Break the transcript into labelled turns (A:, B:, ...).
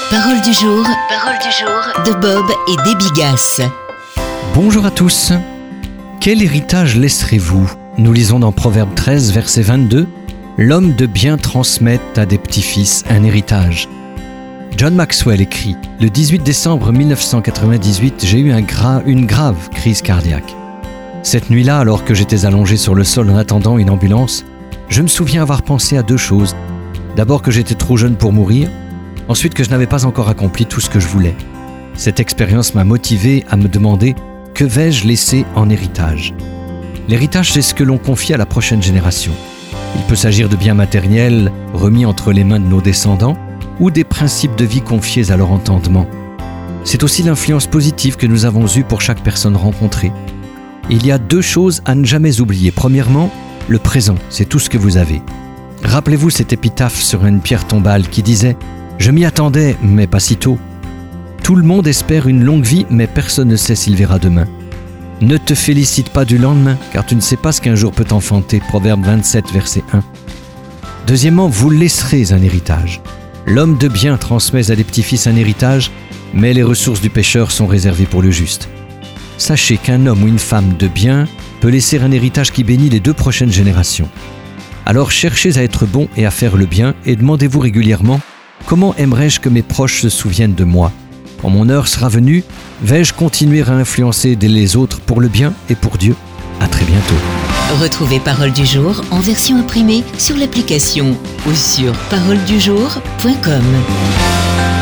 A: Parole du jour de Bob et Déby Gasse.
B: Bonjour à tous. Quel héritage laisserez-vous ? Nous lisons dans Proverbe 13, verset 22, « L'homme de bien transmet à des petits-fils un héritage ». John Maxwell écrit « Le 18 décembre 1998, j'ai eu une grave crise cardiaque. Cette nuit-là, alors que j'étais allongé sur le sol en attendant une ambulance, je me souviens avoir pensé à deux choses. D'abord que j'étais trop jeune pour mourir, ensuite que je n'avais pas encore accompli tout ce que je voulais. Cette expérience m'a motivé à me demander « Que vais-je laisser en héritage ?» L'héritage, c'est ce que l'on confie à la prochaine génération. Il peut s'agir de biens matériels remis entre les mains de nos descendants ou des principes de vie confiés à leur entendement. C'est aussi l'influence positive que nous avons eue pour chaque personne rencontrée. Il y a deux choses à ne jamais oublier. Premièrement, le présent, c'est tout ce que vous avez. Rappelez-vous cette épitaphe sur une pierre tombale qui disait « Je m'y attendais, mais pas si tôt. Tout le monde espère une longue vie, mais personne ne sait s'il verra demain. Ne te félicite pas du lendemain, car tu ne sais pas ce qu'un jour peut enfanter. » Proverbe 27, verset 1. Deuxièmement, vous laisserez un héritage. L'homme de bien transmet à des petits-fils un héritage, mais les ressources du pécheur sont réservées pour le juste. Sachez qu'un homme ou une femme de bien peut laisser un héritage qui bénit les deux prochaines générations. Alors cherchez à être bon et à faire le bien et demandez-vous régulièrement « Comment aimerais-je que mes proches se souviennent de moi ? Quand mon heure sera venue, vais-je continuer à influencer les autres pour le bien et pour Dieu ? À très bientôt. »
A: Retrouvez Parole du jour en version imprimée sur l'application ou sur paroledujour.com.